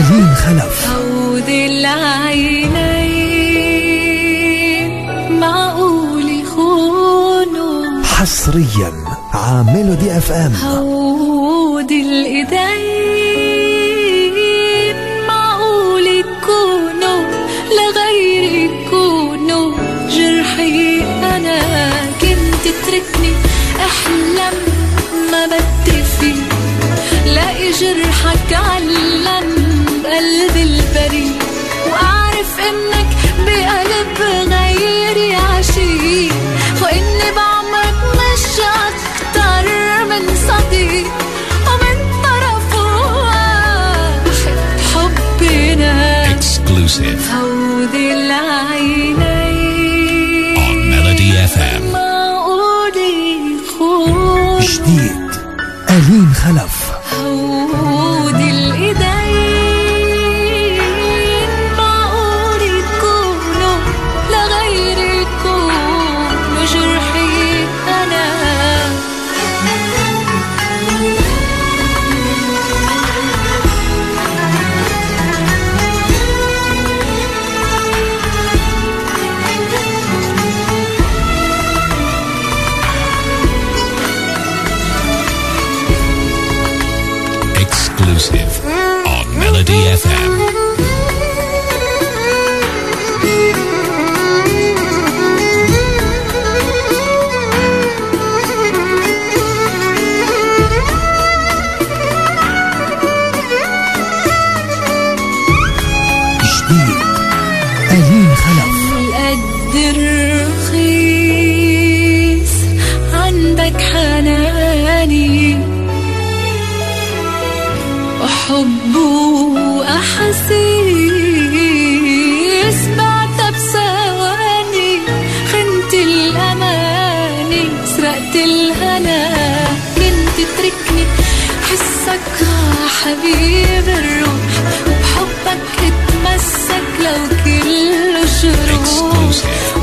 ألين خلف. هود العينين معقول يخونوا، حصريا على ميلودي اف ام. هود الإيدين معقول يكونوا لغيري يكونوا جرحي أنا. كنت تتركني أحلم ما بدي فيه، لاقي جرحك علم بقلب البريء، وأعرف إنك بقلب غيري عشيق، وإني بعمرك مش أكتر من صديق، ومن طرفه واحد حبنا Exclusive هود العينين on Melody FM. معقول يخون جديد ألين خلف. هود الإيدين معقول يكونوا لغيري يكونوا جرحي أنا. Exclusive on Melody FM. جديد ألين خلف. القد الرخيص عندك حناني وحب وأحاسيس بعتها بثواني، خنت الأماني سرقت الهنا. كنت تتركني حسك حبيب الروح، وبحبك اتمسك لو كل جروح،